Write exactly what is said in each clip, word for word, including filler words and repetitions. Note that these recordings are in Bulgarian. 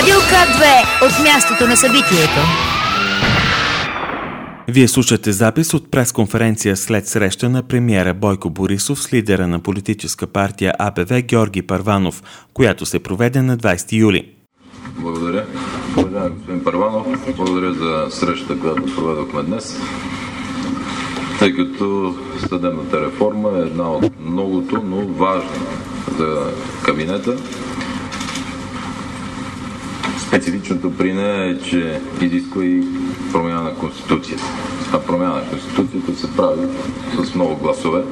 Радио К две от мястото на събитието. Вие слушате запис от пресконференция след среща на премиера Бойко Борисов с лидера на политическа партия А Б В Георги Първанов, която се проведе на двадесети юли. Благодаря. Уважаеми господин Първанов, благодаря за срещата, която проведохме днес. Тъй като съдебната реформа е една от многото, но важни за кабинета. Специфичното при нея е, че изисква и промяна на Конституцията. А промяна на Конституцията се прави с много гласове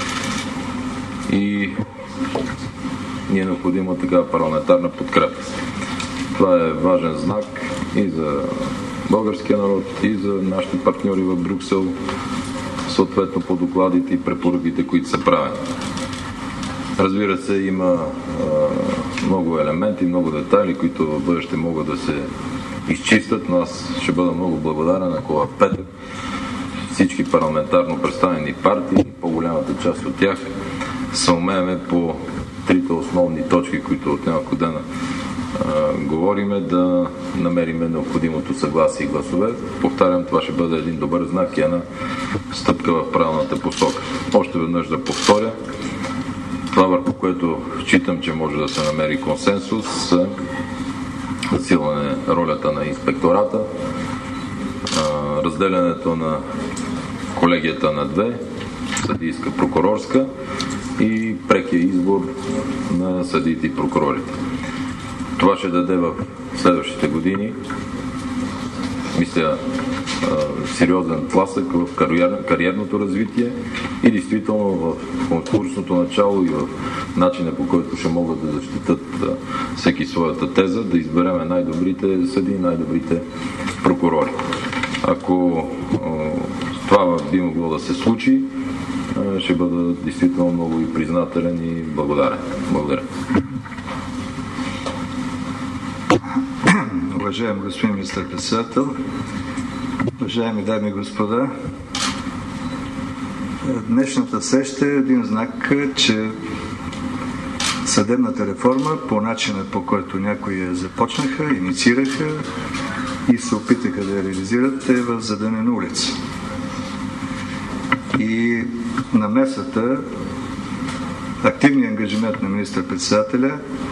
и ни е необходима такава парламентарна подкрепа. Това е важен знак и за българския народ, и за нашите партньори в Брюксел, съответно по докладите и препоръките, които са правени. Разбира се, има а, много елементи, много детайли, които в бъдеще могат да се изчистят, но аз ще бъда много благодарен, ако в петък всички парламентарно представени партии, по-голямата част от тях, се умееме по трите основни точки, които от няколко дена а, говориме, да намериме необходимото съгласие и гласове. Повтарям, това ще бъде един добър знак и една стъпка в правилната посока. Още веднъж да повторя, това, върху което считам, че може да се намери консенсус, е засилване ролята на инспектората, разделянето на колегията на две, съдийска, прокурорска, и прекия избор на съдиите и прокурорите. Това ще даде в следващите години, мисля, сериозен тласък в кариер, кариерното развитие и действително в конкурсното начало и в начина, по който ще могат да защитат всеки своята теза, да избереме най-добрите съдии, най-добрите прокурори. Ако това би могло да се случи, ще бъда действително много и признателен и благодарен. Благодаря. Уважаеми господин министър-председател, уважаеми дами и господа, днешната среща е един знак, че съдебната реформа, по начина, по който някои я започнаха, инициираха и се опитаха да я реализират, е в задънена улица. И намесата, активният ангажимент на министър-председателя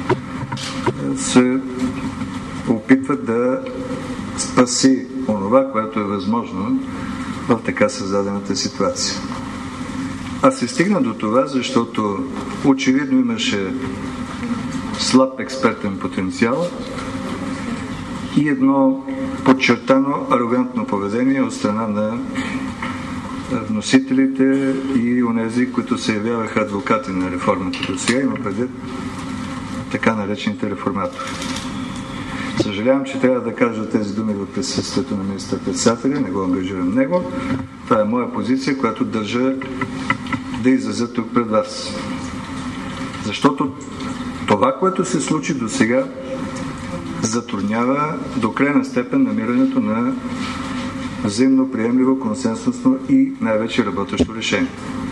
се опитват да спаси онова, което е възможно в така създадената ситуация. А се стигна до това, защото очевидно имаше слаб експертен потенциал и едно подчертано арогантно поведение от страна на вносителите и онези, които се явяваха адвокати на реформата до сега, има предвид така наречените реформатори. Съжалявам, че трябва да кажа тези думи в присъствието на министър-председателя, не го ангажирам него. Това е моя позиция, която държа да изразя тук пред вас. Защото това, което се случи до сега, затруднява до крайна степен намирането на взаимно приемливо, консенсусно и най-вече работещо решение.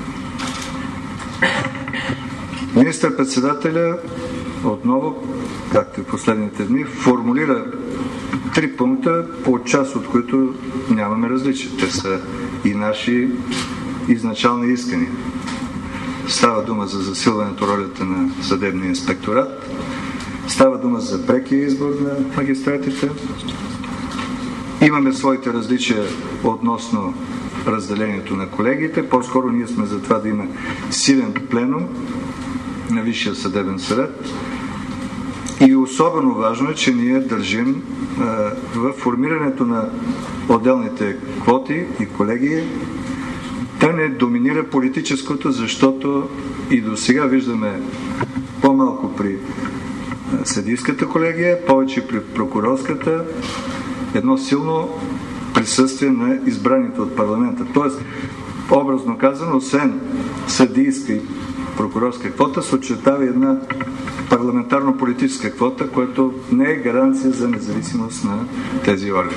Министър-председателя отново, както и последните дни, формулира три пункта, по част от които нямаме различия. Те са и наши изначални искания. Става дума за засилването ролята на съдебния инспекторат, става дума за прекия избор на магистратите. Имаме своите различия относно разделението на колегите. По-скоро ние сме за това да има силен пленум на Висшия съдебен съвет. И особено важно е, че ние държим а, в формирането на отделните квоти и колегии да не доминира политическото, защото и до сега виждаме по-малко при съдийската колегия, повече при прокурорската, едно силно присъствие на избраните от парламента. Тоест, образно казано, освен съдийска и прокурорска квота, се очертава една парламентарно-политическа квота, което не е гаранция за независимост на тези органи.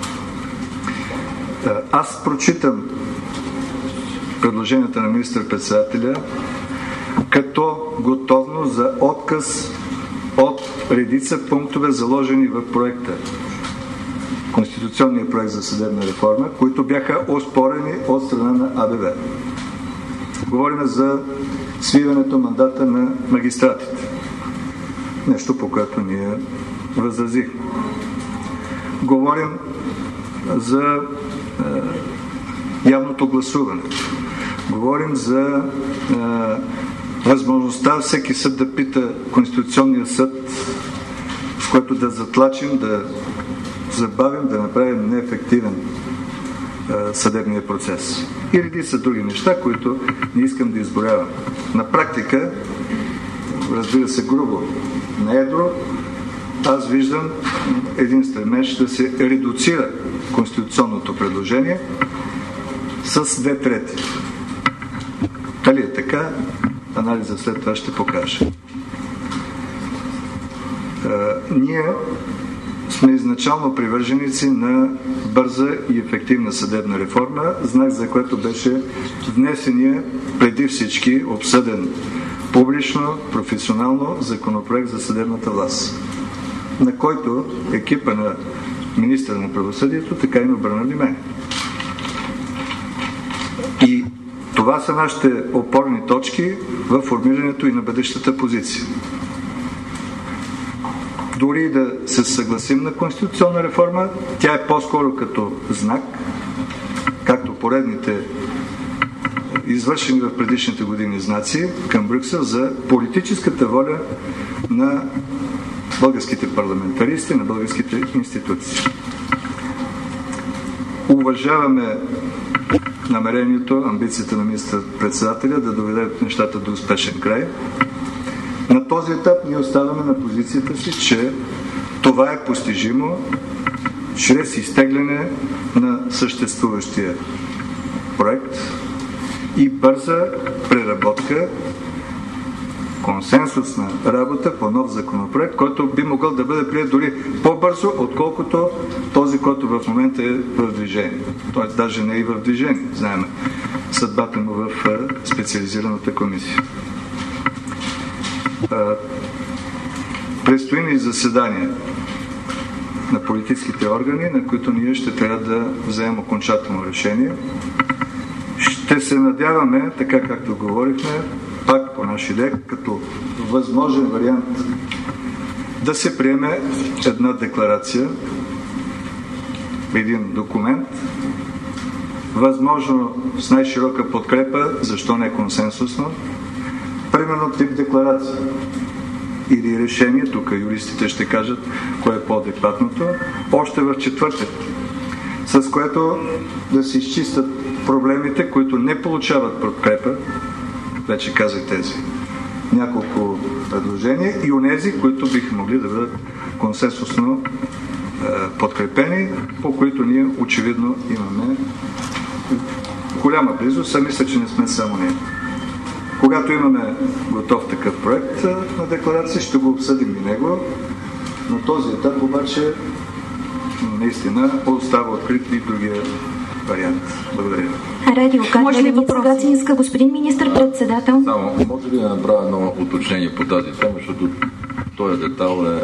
Аз прочитам предложенията на министър-председателя като готовност за отказ от редица пунктове, заложени в проекта, Конституционния проект за съдебна реформа, които бяха оспорени от страна на А Б В. Говорим за свиването мандата на магистратите. Нещо, по което ние възразихме. Говорим за е, явното гласуване. Говорим за е, възможността всеки съд да пита Конституционния съд, с което да затлачим, да забавим, да направим неефективен е, съдебния процес. И редица други неща, които не искам да изборявам. На практика, разбира се, грубо, на едро, аз виждам един стремеж да се редуцира конституционното предложение с две трети. Дали е така, анализа след това ще покаже. А, ние сме изначално привърженици на бърза и ефективна съдебна реформа, знак за което беше внесения преди всички обсъден публично, професионално законопроект за съдебната власт, на който екипа на министъра на правосъдието така и не обърна внимание. И това са нашите опорни точки в формирането и на бъдещата позиция. Дори да се съгласим на конституционна реформа, тя е по-скоро като знак, както поредните извършени в предишните години знаци към Брюксел за политическата воля на българските парламентаристи, на българските институции. Уважаваме намерението, амбицията на министър-председателя да доведе нещата до успешен край. На този етап ние оставаме на позицията си, че това е постижимо чрез изтегляне на съществуващия проект и бърза преработка, консенсусна работа по нов законопроект, който би могъл да бъде приет дори по-бързо, отколкото този, който в момента е в движение. Той даже не е и в движение. Знаем съдбата му в специализираната комисия. Предстои ни заседания на политическите органи, на които ние ще трябва да вземем окончателно решение. Ще се надяваме, така както говорихме, пак по наш идея, като възможен вариант да се приеме една декларация, един документ, възможно с най-широка подкрепа, защо не консенсусно, примерно тип декларация или решение, тук юристите ще кажат кое е по-адекватното, още в четвъртък, с което да се изчистят проблемите, които не получават подкрепа, вече казах тези няколко предложения, и онези, които биха могли да бъдат консенсусно е, подкрепени, по които ние очевидно имаме голяма близост, а мисля, че не сме само ние. Когато имаме готов такъв проект на декларация, ще го обсъдим и него. На този етап обаче наистина остава открит и другия вариант. Благодаря. Радио Каталица иска господин министър-председател. Само, може ли да направя едно уточнение по тази тема, защото този детал е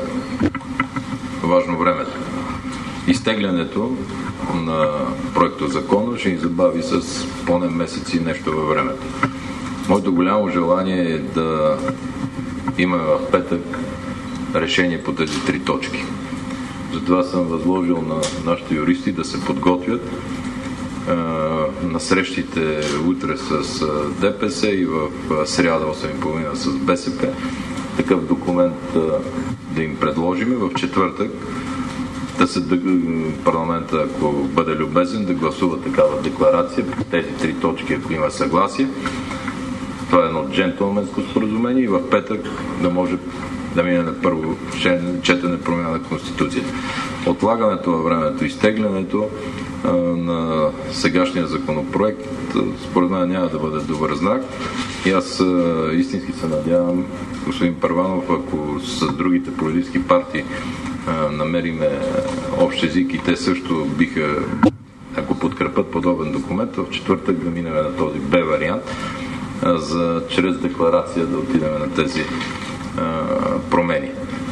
важно времето. Изтеглянето на проекта закона ще ни забави с поне месеци нещо във времето. Моето голямо желание е да имаме в петък решение по тези три точки. Затова съм възложил на нашите юристи да се подготвят е, на срещите утре с Д П С и в сряда осем и половина с Б С П. Такъв документ е, да им предложим в четвъртък. Да се парламента, ако бъде любезен, да гласува такава декларация по тези три точки, ако има съгласие. Това е едно джентлменско споразумение и в петък да може да мине на първо четене промяна на Конституцията. Отлагането във времето, изтеглянето а, на сегашния законопроект, според мен няма да бъде добър знак. И аз а, истински се надявам, господин Първанов, ако с другите политически партии а, намериме общ език и те също биха, ако подкрепят подобен документ, в четвъртък да минем на този Б вариант, за чрез декларация да отидем на тези а, промени.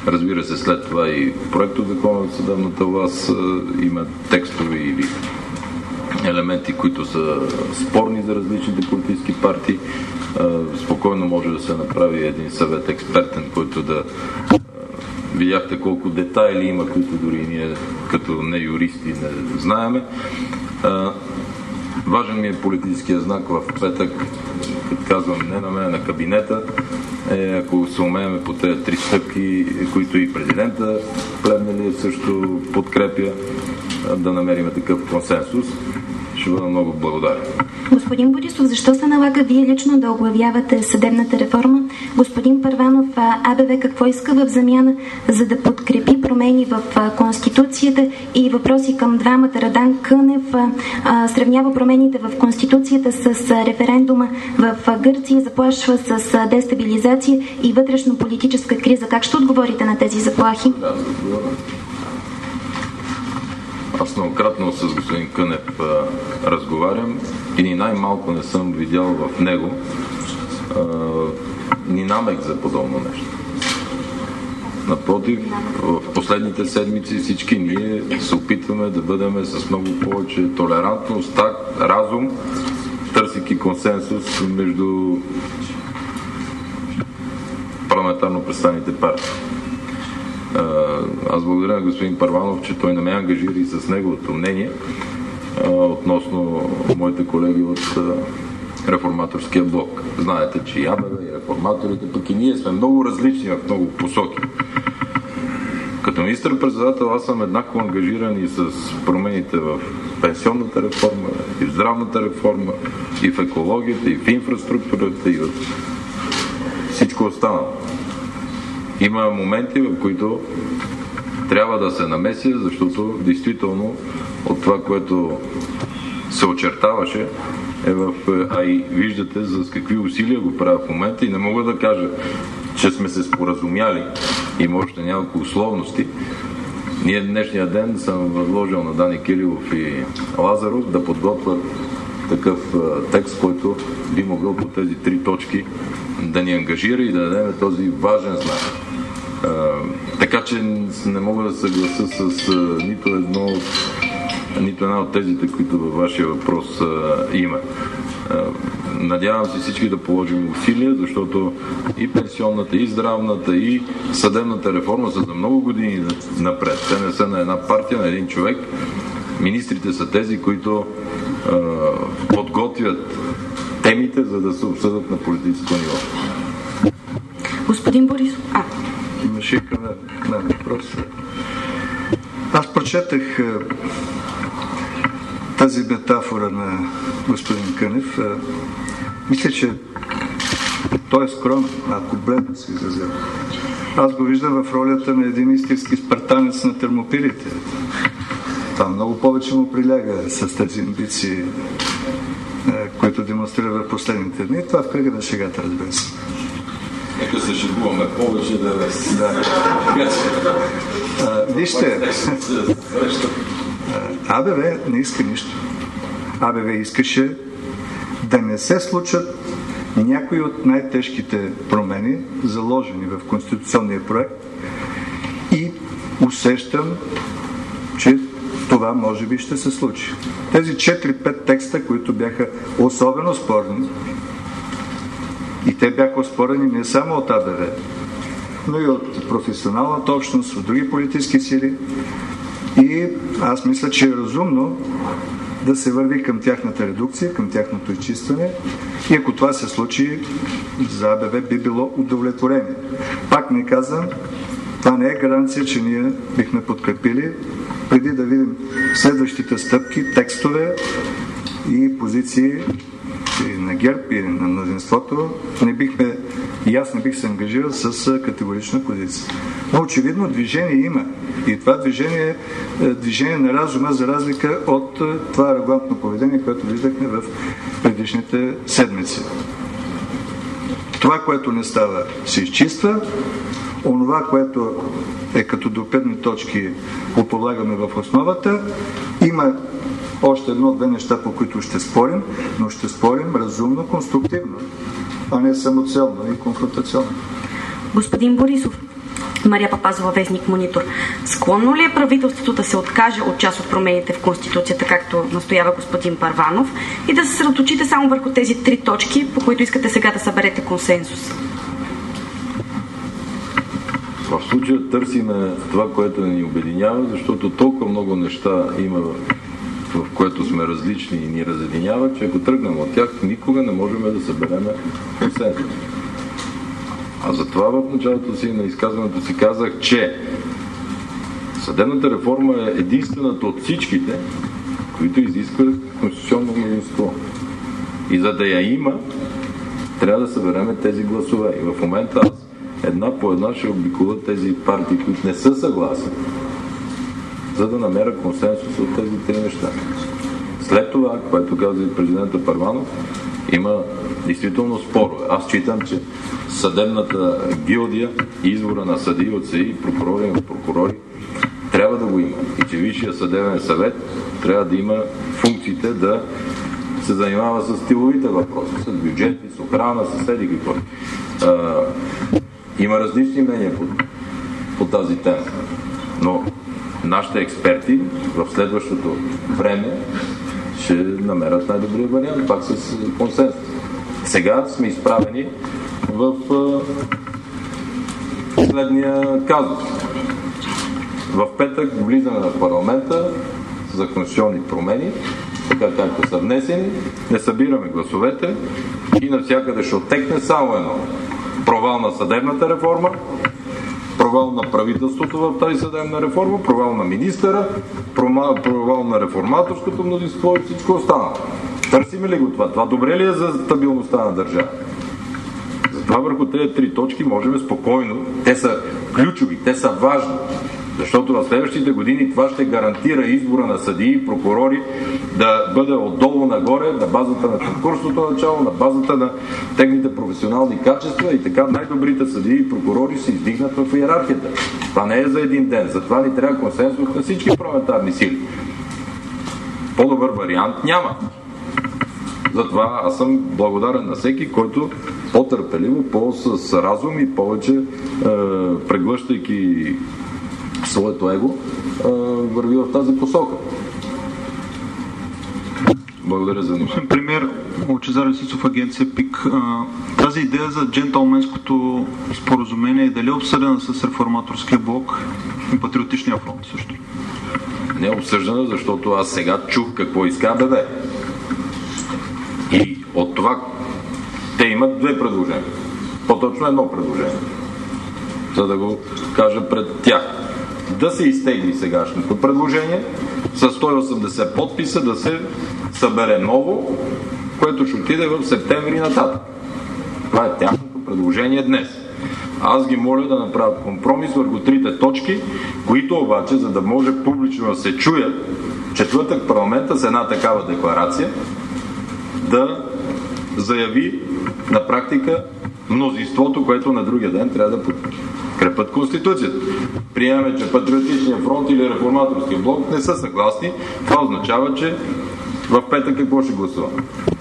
Разбира се, след това и проектът закона за съдебната власт има текстове или елементи, които са спорни за различните политически партии. Спокойно може да се направи един съвет експертен, който да... Видяхте колко детайли има, които дори ние като не юристи не знаеме. Важен ми е политическия знак в петък, като казвам не на мен, на кабинета, е, ако се умеем по тези три стъпки, които и президента Плевнелиев също подкрепя, да намерим такъв консенсус. Ще бъда много благодарен. Господин Борисов, защо се налага вие лично да оглавявате съдебната реформа? Господин Първанов, АБВ какво иска в замяна, за да подкрепи промени в Конституцията? И въпроси към двамата. Радан Кънев а, сравнява промените в Конституцията с референдума в Гърция, заплашва с дестабилизация и вътрешно-политическа криза. Как ще отговорите на тези заплахи? Аз многократно с господин Кънев а, разговарям и ни най-малко не съм видял в него а, ни намек за подобно нещо. Напротив, в последните седмици всички ние се опитваме да бъдем с много повече толерантност, так, разум, търсики консенсус между парламентарно представените партии. Аз благодаря на господин Първанов, че той не ме ангажира и с неговото мнение а, относно моите колеги от а, реформаторския блок. Знаете, че и АБВ, и реформаторите, пък и ние сме много различни в много посоки. Като министър-председател аз съм еднакво ангажиран и с промените в пенсионната реформа, и в здравната реформа, и в екологията, и в инфраструктурата, и в всичко останало. Има моменти, в които трябва да се намеся, защото действително от това, което се очертаваше, е в, а и виждате за какви усилия го правя в момента и не мога да кажа, че сме се споразумяли, има още няколко условности. Ние днешния ден съм възложил на Дани Кирилов и Лазаров да подготвят такъв текст, който би могъл по тези три точки да ни ангажира и да дадем този важен знак. Uh, така че не мога да съглася с uh, нито едно нито една от тезите, които във вашия въпрос uh, има. Uh, надявам се всички да положим усилия, защото и пенсионната, и здравната, и съдебната реформа са за много години напред. Те не са на една партия, на един човек. Министрите са тези, които uh, подготвят темите, за да се обсъдят на политическо ниво. Господин Борисов, а имаше и към на въпрос. Аз прочетах тази метафора на господин Кънев. Мисля, че той е скромен, ако бледно се изразява. Аз го виждам в ролята на един истински спартанец на термопилите. Това много повече му приляга с тези амбиции, които демонстрира в последните дни. Това в кръга на шегата, разбира се. Нека се шегуваме повече да веси. Да. А, вижте, АБВ не иска нищо. АБВ искаше да не се случат някои от най-тежките промени, заложени в конституционния проект, и усещам, че това може би ще се случи. Тези четири-пет текста, които бяха особено спорни, и те бяха оспорени не само от АБВ, но и от професионалната общност, от други политически сили. И аз мисля, че е разумно да се върви към тяхната редукция, към тяхното изчистване. И ако това се случи, за АБВ би било удовлетворение. Пак не казвам, това не е гаранция, че ние бихме подкрепили, преди да видим следващите стъпки, текстове и позиции и на ГЕРБ и на мнозинството, не бихме, и аз не бих се ангажирал с категорична позиция. Но очевидно движение има. И това движение е движение на разума, за разлика от това арогантно поведение, което виждахме в предишните седмици. Това, което не става, се изчиства. Онова, което е като допирни точки, го полагаме в основата. Има още едно-две неща, по които ще спорим, но ще спорим разумно, конструктивно, а не самоцелно и конфронтационно. Господин Борисов, Мария Папазова, вестник Монитор. Склонно ли е правителството да се откаже от част от промените в Конституцията, както настоява господин Първанов, и да се съсредоточите само върху тези три точки, по които искате сега да съберете консенсус? В случая търсиме това, което ни обединява, защото толкова много неща има, в което сме различни и ни разединява, че ако тръгнем от тях, никога не можем да съберем консенсус. А затова в началото си на изказването си казах, че съдебната реформа е единствената от всичките, които изисква конституционно мнозинство. И за да я има, трябва да съберем тези гласове. И в момента аз една по една ще обиколя тези партии, които не са съгласни, за да намеря консенсус от тези три неща. След това, което каза и президента Първанов, има действително спорове. Аз считам, че съдебната гилдия и избора на съдии от съдии, прокурори и прокурори трябва да го има. И че Висшия съдебен съвет трябва да има функциите да се занимава с стиловите въпроси, с бюджети, с охрана, с съседи какво. Има различни мнения по, по тази тема. Но нашите експерти в следващото време ще намерят най-добрия вариант, пак с консенсус. Сега сме изправени в а, следния казус. В петък влизаме на парламента за конституционни промени, така както са внесени, не събираме гласовете и навсякъде ще оттекне само едно. Провал на съдебната реформа, провал на правителството в тази съдебна реформа, провал на министъра, провал на реформаторското мнозинство и всичко останало. Търсиме ли го това? Това добре ли е за стабилността на държава? Затова върху тези три точки можем спокойно, те са ключови, те са важни, защото в следващите години това ще гарантира избора на съдии и прокурори да бъде отдолу нагоре, на базата на конкурсното начало, на базата на техните професионални качества и така най-добрите съдии и прокурори се издигнат в иерархията. Това не е за един ден, затова ни трябва консенсус на всички парламентарни сили. По-добър вариант няма. Затова аз съм благодарен на всеки, който по-търпеливо, по-с разум и повече е, преглъщайки своето его, е, върви в тази посока. Благодаря за внимание. Премиер, Лъчезар Лисицов, агенция ПИК. Тази идея за джентълменското споразумение дали е обсъдена с реформаторския блок и Патриотичния фронт също? Не е обсъждана, защото аз сега чух какво иска АБВ. И от това те имат две предложения. По-точно едно предложение. За да го кажа пред тях. Да се изтегли сегашното предложение с сто и осемдесет подписа, да се събере ново, което ще отиде в септември нататък. Това е тяхното предложение днес. Аз ги моля да направят компромис върху трите точки, които обаче, за да може публично да се чуят, четвъртък парламента с една такава декларация да заяви на практика мнозинството, което на другия ден трябва да подкрепят Конституцията. Приемаме, че Патриотичния фронт или Реформаторския блок не са съгласни. Това означава, че в петък какво ще гласуваме.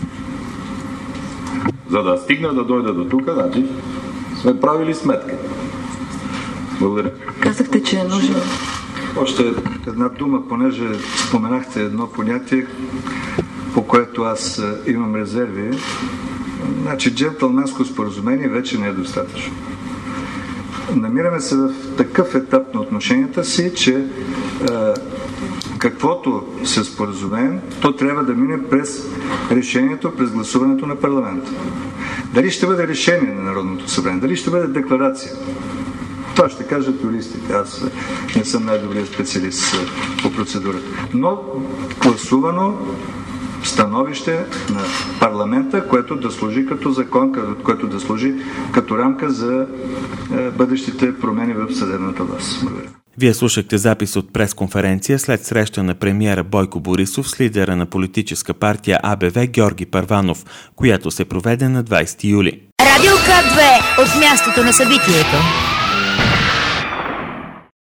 За да стигна да дойда до тук, значи сме правили сметка. Благодаря. Казахте, че е нужно. Още една дума, понеже споменахте едно понятие, по което аз имам резерви. Значи, джентълменско споразумение вече не е достатъчно. Намираме се в такъв етап на отношенията си, че е, каквото се споразумеем, то трябва да мине през решението, през гласуването на парламента. Дали ще бъде решение на Народното събрание, дали ще бъде декларация, това ще кажат юристите. Аз не съм най-добрият специалист по процедурата. Но гласувано становище на парламента, което да служи като закон, което да служи като рамка за бъдещите промени в съдебната власт. Благодаря. Вие слушахте запис от пресконференция след среща на премиера Бойко Борисов с лидера на политическа партия АБВ Георги Първанов, която се проведе на двайсети юли. Радио К две от мястото на събитието.